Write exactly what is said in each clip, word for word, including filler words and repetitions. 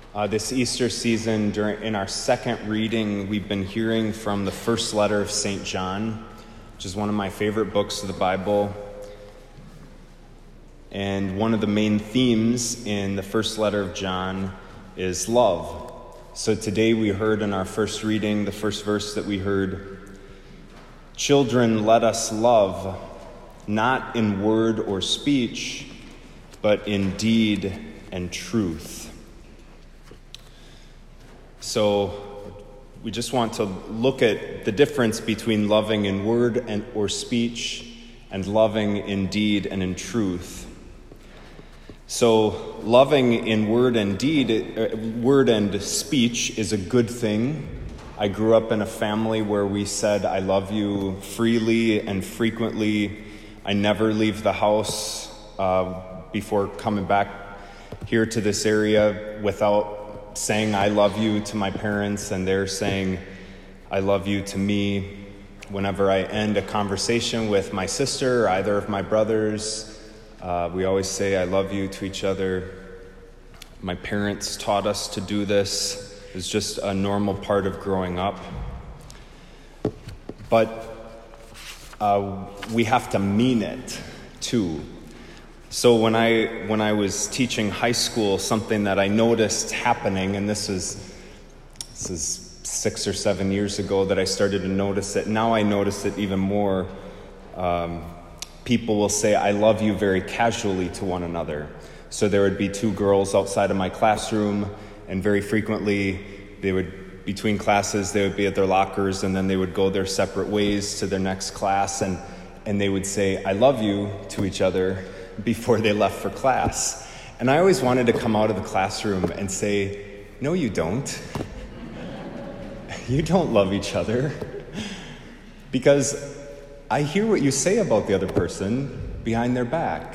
Uh, this Easter season, during in our second reading, we've been hearing from the first letter of Saint John, which is one of my favorite books of the Bible. And one of the main themes in the first letter of John is love. So today we heard in our first reading, the first verse that we heard, "Children, let us love, not in word or speech, but in deed and truth." So we just want to look at the difference between loving in word and or speech and loving in deed and in truth. So loving in word and deed, uh, word and speech is a good thing. I grew up in a family where we said I love you freely and frequently. I never leave the house uh, before coming back here to this area without saying I love you to my parents, and they're saying I love you to me. Whenever I end a conversation with my sister or either of my brothers, uh, we always say I love you to each other. My parents taught us to do this. It was just a normal part of growing up. But uh, we have to mean it too. So when I when I was teaching high school, something that I noticed happening, and this is this is six or seven years ago that I started to notice it. Now I notice it even more. Um, people will say "I love you" very casually to one another. So there would be two girls outside of my classroom, and very frequently they would, between classes, they would be at their lockers, and then they would go their separate ways to their next class, and and they would say "I love you" to each other before they left for class. And I always wanted to come out of the classroom and say, "No, you don't. You don't love each other." Because I hear what you say about the other person behind their back.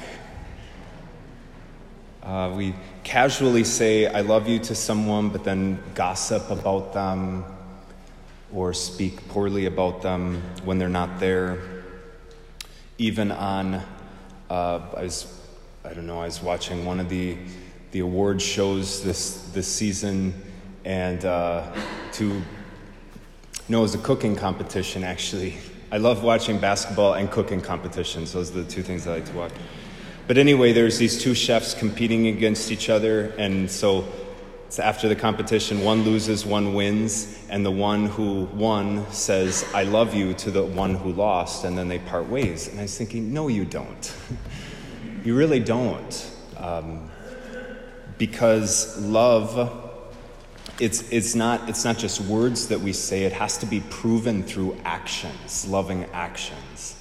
Uh, we casually say "I love you" to someone, but then gossip about them or speak poorly about them when they're not there. Even on Uh, I was, I don't know, I was watching one of the the award shows this this season, and uh, to, no, it was a cooking competition, actually. I love watching basketball and cooking competitions. Those are the two things I like to watch. But anyway, there's these two chefs competing against each other, and so it's after the competition, one loses, one wins, and the one who won says "I love you" to the one who lost, and then they part ways. And I was thinking, no, you don't. You really don't. Um, because love, it's it's not it's not just words that we say. It has to be proven through actions, loving actions.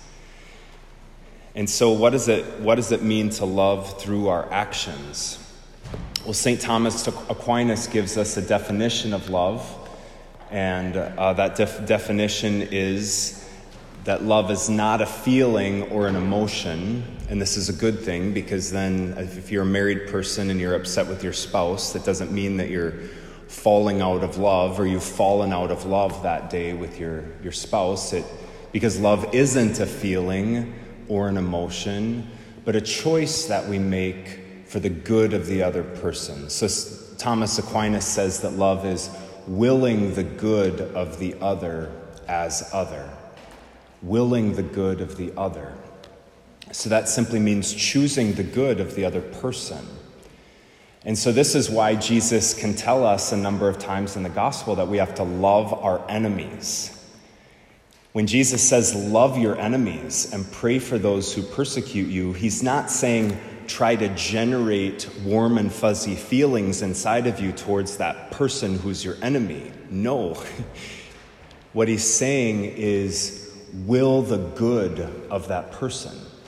And so what does it what does it mean to love through our actions? Well, Saint Thomas Aquinas gives us a definition of love, and uh, that def- definition is that love is not a feeling or an emotion, and this is a good thing, because then if you're a married person and you're upset with your spouse, that doesn't mean that you're falling out of love or you've fallen out of love that day with your, your spouse, it, because love isn't a feeling or an emotion, but a choice that we make for the good of the other person. So Thomas Aquinas says that love is willing the good of the other as other. Willing the good of the other. So that simply means choosing the good of the other person. And so this is why Jesus can tell us a number of times in the gospel that we have to love our enemies. When Jesus says love your enemies and pray for those who persecute you, he's not saying try to generate warm and fuzzy feelings inside of you towards that person who's your enemy. No. What he's saying is will the good of that person.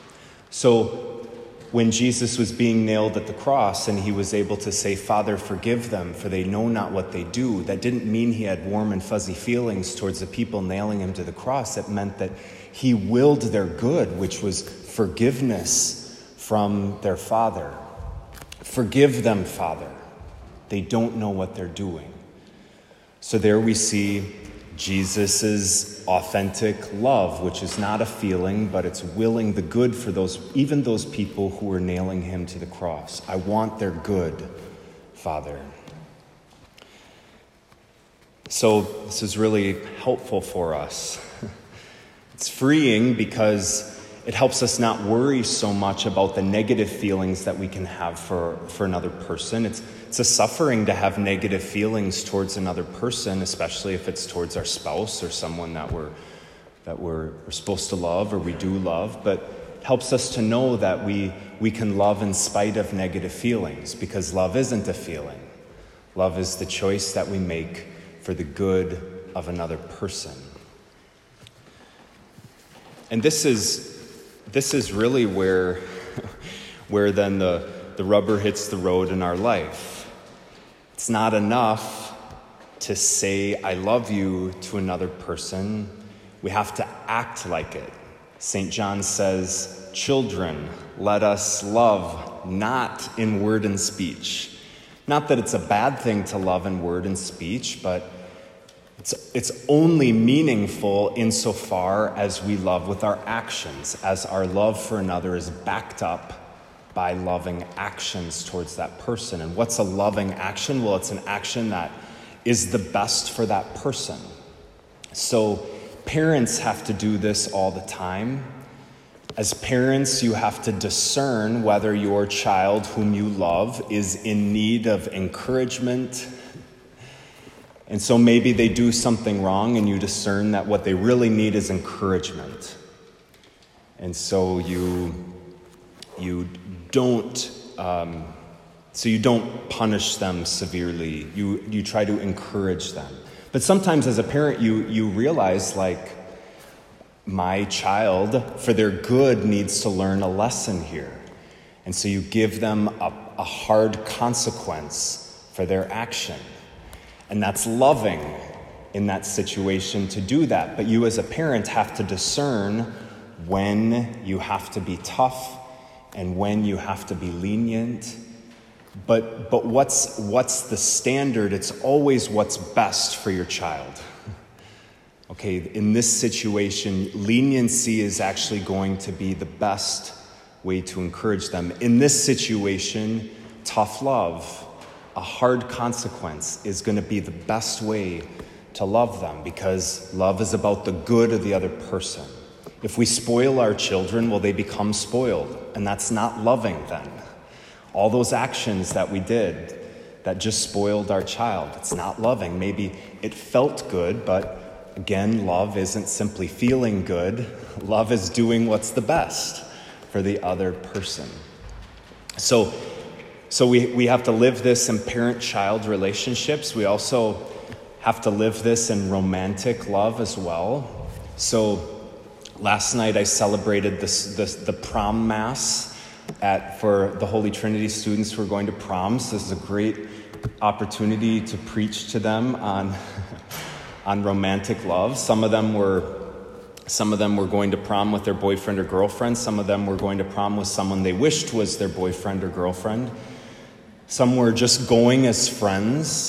So when Jesus was being nailed at the cross and he was able to say, "Father, forgive them, for they know not what they do," that didn't mean he had warm and fuzzy feelings towards the people nailing him to the cross. It meant that he willed their good, which was forgiveness from their Father. Forgive them, Father. They don't know what they're doing. So there we see Jesus' authentic love, which is not a feeling, but it's willing the good for those, even those people who are nailing him to the cross. I want their good, Father. So this is really helpful for us. It's freeing because it helps us not worry so much about the negative feelings that we can have for, for another person. It's, it's a suffering to have negative feelings towards another person, especially if it's towards our spouse or someone that we're that we're, we're supposed to love or we do love. But it helps us to know that we, we can love in spite of negative feelings, because love isn't a feeling. Love is the choice that we make for the good of another person. And this is this is really where where then the, the rubber hits the road in our life. It's not enough to say I love you to another person. We have to act like it. Saint John says, "Children, let us love, not in word and speech." Not that it's a bad thing to love in word and speech, but It's, it's only meaningful insofar as we love with our actions, as our love for another is backed up by loving actions towards that person. And what's a loving action? Well, it's an action that is the best for that person. So parents have to do this all the time. As parents, you have to discern whether your child whom you love is in need of encouragement. And so maybe they do something wrong and you discern that what they really need is encouragement. And so you you don't um, so you don't punish them severely. You you try to encourage them. But sometimes as a parent you you realize, like, my child, for their good, needs to learn a lesson here. And so you give them a, a hard consequence for their action. And that's loving in that situation to do that. But you as a parent have to discern when you have to be tough and when you have to be lenient. But but what's what's the standard? It's always what's best for your child. Okay, in this situation, leniency is actually going to be the best way to encourage them. In this situation, tough love, a hard consequence, is going to be the best way to love them, because love is about the good of the other person. If we spoil our children, well, they become spoiled, and that's not loving then. All those actions that we did that just spoiled our child, it's not loving. Maybe it felt good, but again, love isn't simply feeling good. Love is doing what's the best for the other person. So So we, we have to live this in parent-child relationships. We also have to live this in romantic love as well. So last night I celebrated this, this, the prom mass at for the Holy Trinity students who are going to proms. This is a great opportunity to preach to them on, on romantic love. Some of them were some of them were going to prom with their boyfriend or girlfriend. Some of them were going to prom with someone they wished was their boyfriend or girlfriend. Some were just going as friends.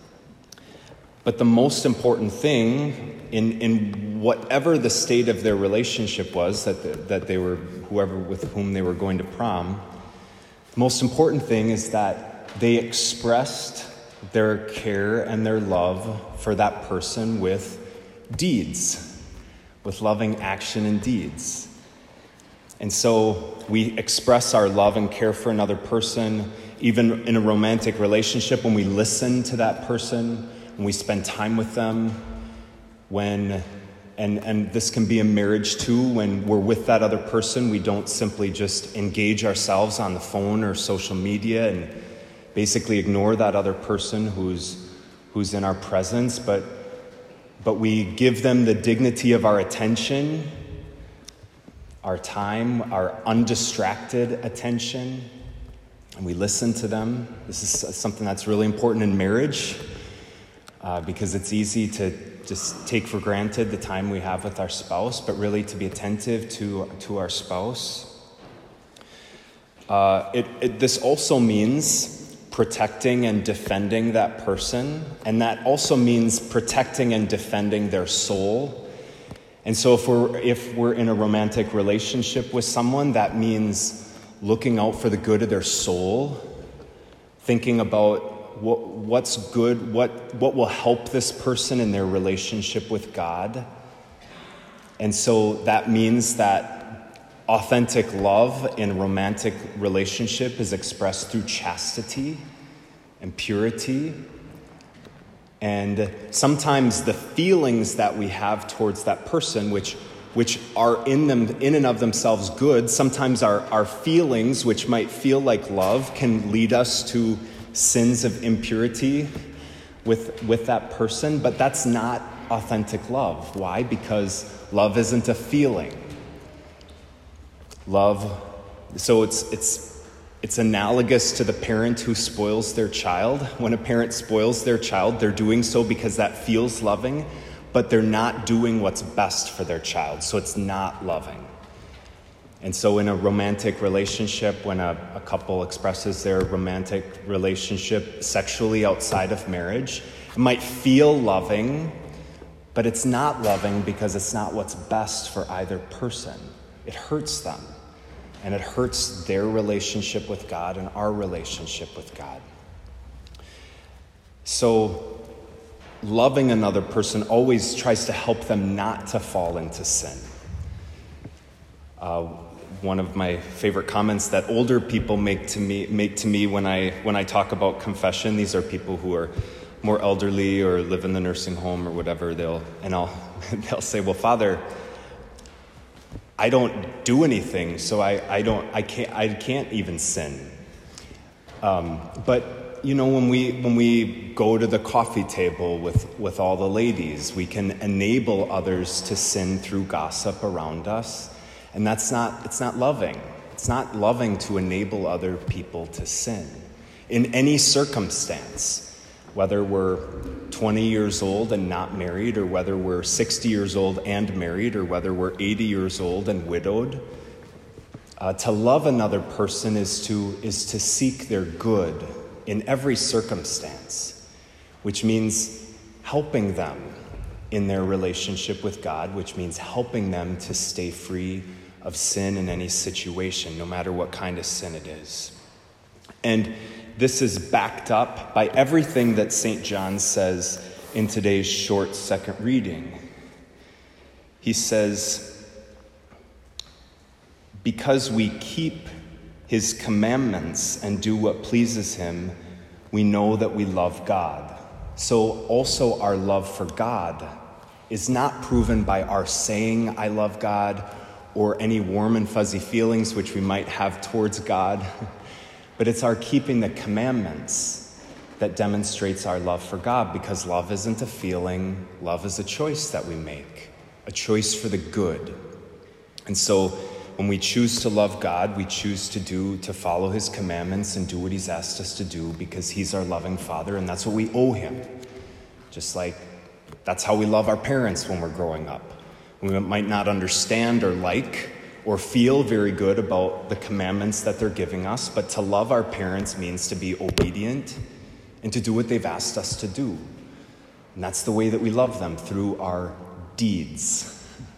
But the most important thing in, in whatever the state of their relationship was, that, the, that they were, whoever with whom they were going to prom, the most important thing is that they expressed their care and their love for that person with deeds, with loving action and deeds. And so we express our love and care for another person, even in a romantic relationship, when we listen to that person, when we spend time with them, when, and, and this can be in marriage too, when we're with that other person, we don't simply just engage ourselves on the phone or social media and basically ignore that other person who's, who's in our presence, but, but we give them the dignity of our attention, our time, our undistracted attention, and we listen to them. This is something that's really important in marriage uh, because it's easy to just take for granted the time we have with our spouse, but really to be attentive to, to our spouse. Uh, it, it, this also means protecting and defending that person, and that also means protecting and defending their soul. And so if we're if we're in a romantic relationship with someone, that means looking out for the good of their soul, thinking about what, what's good, what, what will help this person in their relationship with God. And so that means that authentic love in romantic relationship is expressed through chastity and purity. And sometimes the feelings that we have towards that person, which which are in them in and of themselves good, sometimes our, our feelings, which might feel like love, can lead us to sins of impurity with, with that person. But that's not authentic love. Why? Because love isn't a feeling. Love, so it's it's it's analogous to the parent who spoils their child. When a parent spoils their child, they're doing so because that feels loving, but they're not doing what's best for their child, so it's not loving. And so in a romantic relationship, when a, a couple expresses their romantic relationship sexually outside of marriage, it might feel loving, but it's not loving because it's not what's best for either person. It hurts them, and it hurts their relationship with God and our relationship with God. So loving another person always tries to help them not to fall into sin. Uh, one of my favorite comments that older people make to me make to me when I when I talk about confession, these are people who are more elderly or live in the nursing home or whatever, they'll and I'll they'll say, "Well, Father, I don't do anything, so I, I don't I can't I can't even sin." Um, but you know, when we when we go to the coffee table with, with all the ladies, we can enable others to sin through gossip around us. And that's not it's not loving. It's not loving to enable other people to sin. In any circumstance, whether we're twenty years old and not married, or whether we're sixty years old and married, or whether we're eighty years old and widowed, uh, to love another person is to is to seek their good in every circumstance, which means helping them in their relationship with God, which means helping them to stay free of sin in any situation, no matter what kind of sin it is. And this is backed up by everything that Saint John says in today's short second reading. He says, "Because we keep his commandments and do what pleases him, we know that we love God. So also our love for God is not proven by our saying, 'I love God,' or any warm and fuzzy feelings which we might have towards God, but it's our keeping the commandments that demonstrates our love for God, because love isn't a feeling, love is a choice that we make, a choice for the good. And so when we choose to love God, we choose to do, to follow his commandments and do what he's asked us to do, because he's our loving Father, and that's what we owe him. Just like that's how we love our parents when we're growing up. We might not understand or like or feel very good about the commandments that they're giving us, but to love our parents means to be obedient and to do what they've asked us to do. And that's the way that we love them, through our deeds.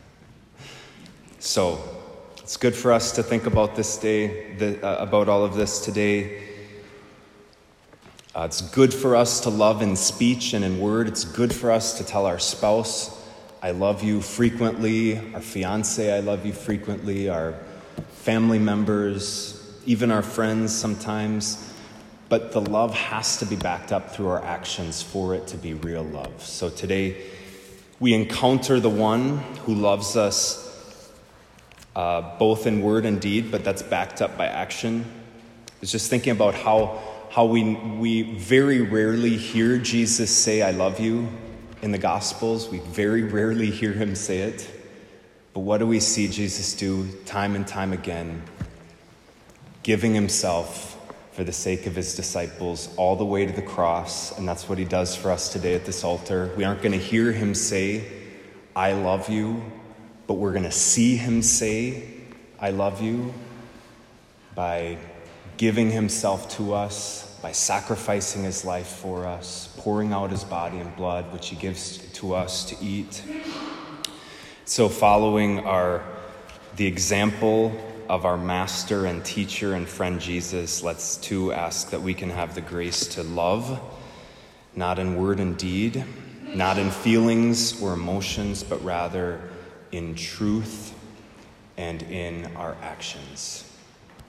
So it's good for us to think about this day, the, uh, about all of this today. Uh, it's good for us to love in speech and in word. It's good for us to tell our spouse, "I love you," frequently, our fiance, "I love you," frequently, our family members, even our friends sometimes. But the love has to be backed up through our actions for it to be real love. So today we encounter the one who loves us Uh, both in word and deed, but that's backed up by action. I was just thinking about how how we we very rarely hear Jesus say, "I love you," in the Gospels. We very rarely hear him say it. But what do we see Jesus do time and time again? Giving himself for the sake of his disciples all the way to the cross, and that's what he does for us today at this altar. We aren't going to hear him say, "I love you," but we're going to see him say, "I love you," by giving himself to us, by sacrificing his life for us, pouring out his body and blood, which he gives to us to eat. So following our the example of our master and teacher and friend Jesus, let's too ask that we can have the grace to love, not in word and deed, not in feelings or emotions, but rather in truth and in our actions.